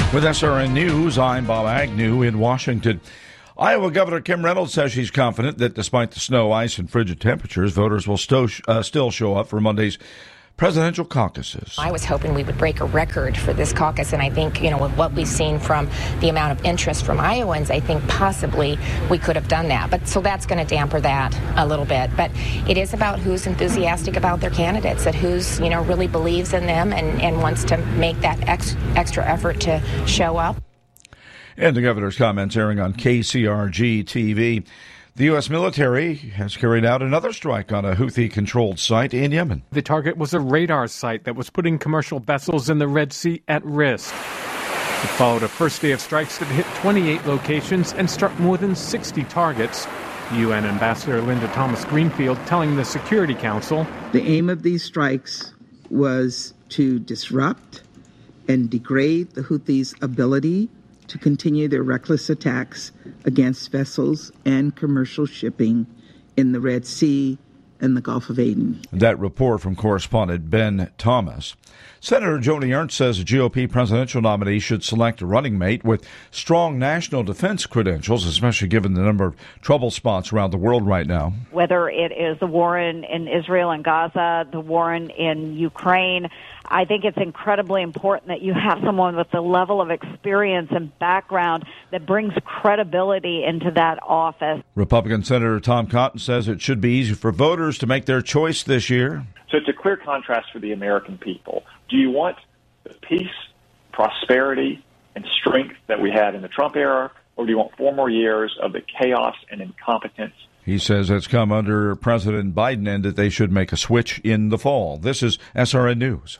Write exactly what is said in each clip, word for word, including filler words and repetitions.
With S R N News, I'm Bob Agnew in Washington. Iowa Governor Kim Reynolds says she's confident that despite the snow, ice, and frigid temperatures, voters will still, uh, still show up for Monday's presidential caucuses. I was hoping we would break a record for this caucus, and I think, you know, with what we've seen from the amount of interest from Iowans, I think possibly we could have done that. But so that's going to damper that a little bit. But it is about who's enthusiastic about their candidates, that who's, you know, really believes in them and, and wants to make that ex, extra effort to show up. And the governor's comments airing on K C R G T V. The U S military has carried out another strike on a Houthi-controlled site in Yemen. The target was a radar site that was putting commercial vessels in the Red Sea at risk. It followed a first day of strikes that hit twenty-eight locations and struck more than sixty targets. U N Ambassador Linda Thomas-Greenfield telling the Security Council, the aim of these strikes was to disrupt and degrade the Houthis' ability to continue their reckless attacks against vessels and commercial shipping in the Red Sea and the Gulf of Aden. That report from correspondent Ben Thomas. Senator Joni Ernst says a G O P presidential nominee should select a running mate with strong national defense credentials, especially given the number of trouble spots around the world right now. Whether it is the war in, in Israel and Gaza, the war in, in Ukraine, I think it's incredibly important that you have someone with the level of experience and background that brings credibility into that office. Republican Senator Tom Cotton says it should be easy for voters to make their choice this year. So it's a clear contrast for the American people. Do you want the peace, prosperity, and strength that we had in the Trump era, or do you want four more years of the chaos and incompetence? He says it's come under President Biden and that they should make a switch in the fall. This is S R N News.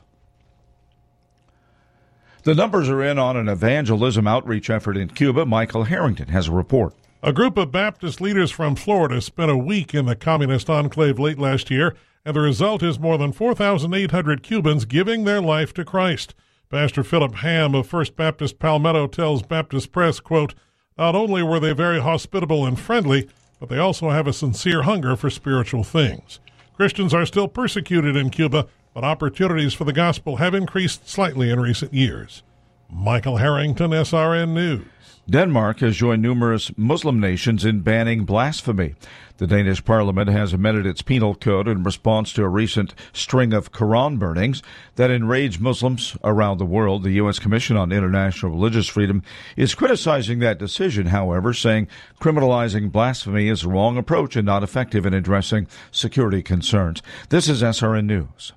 The numbers are in on an evangelism outreach effort in Cuba. Michael Harrington has a report. A group of Baptist leaders from Florida spent a week in the communist enclave late last year, and the result is more than four thousand eight hundred Cubans giving their life to Christ. Pastor Philip Ham of First Baptist Palmetto tells Baptist Press, quote, not only were they very hospitable and friendly, but they also have a sincere hunger for spiritual things. Christians are still persecuted in Cuba, but opportunities for the gospel have increased slightly in recent years. Michael Harrington, S R N News. Denmark has joined numerous Muslim nations in banning blasphemy. The Danish parliament has amended its penal code in response to a recent string of Quran burnings that enraged Muslims around the world. The U S Commission on International Religious Freedom is criticizing that decision, however, saying criminalizing blasphemy is the wrong approach and not effective in addressing security concerns. This is S R N News.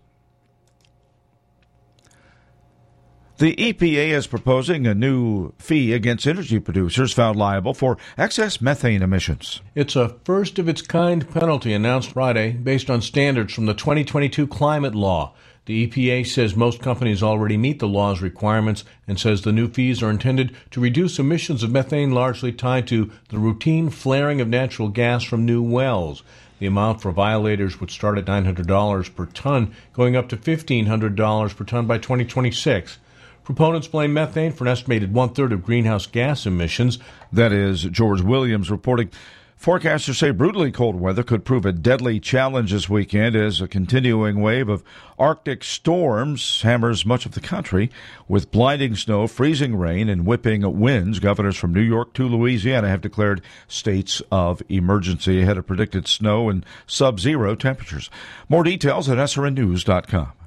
The E P A is proposing a new fee against energy producers found liable for excess methane emissions. It's a first-of-its-kind penalty announced Friday based on standards from the twenty twenty-two climate law. The E P A says most companies already meet the law's requirements and says the new fees are intended to reduce emissions of methane largely tied to the routine flaring of natural gas from new wells. The amount for violators would start at nine hundred dollars per ton, going up to fifteen hundred dollars per ton by twenty twenty-six. Proponents blame methane for an estimated one-third of greenhouse gas emissions. That is George Williams reporting. Forecasters say brutally cold weather could prove a deadly challenge this weekend as a continuing wave of Arctic storms hammers much of the country with blinding snow, freezing rain, and whipping winds. Governors from New York to Louisiana have declared states of emergency ahead of predicted snow and sub-zero temperatures. More details at S R N news dot com.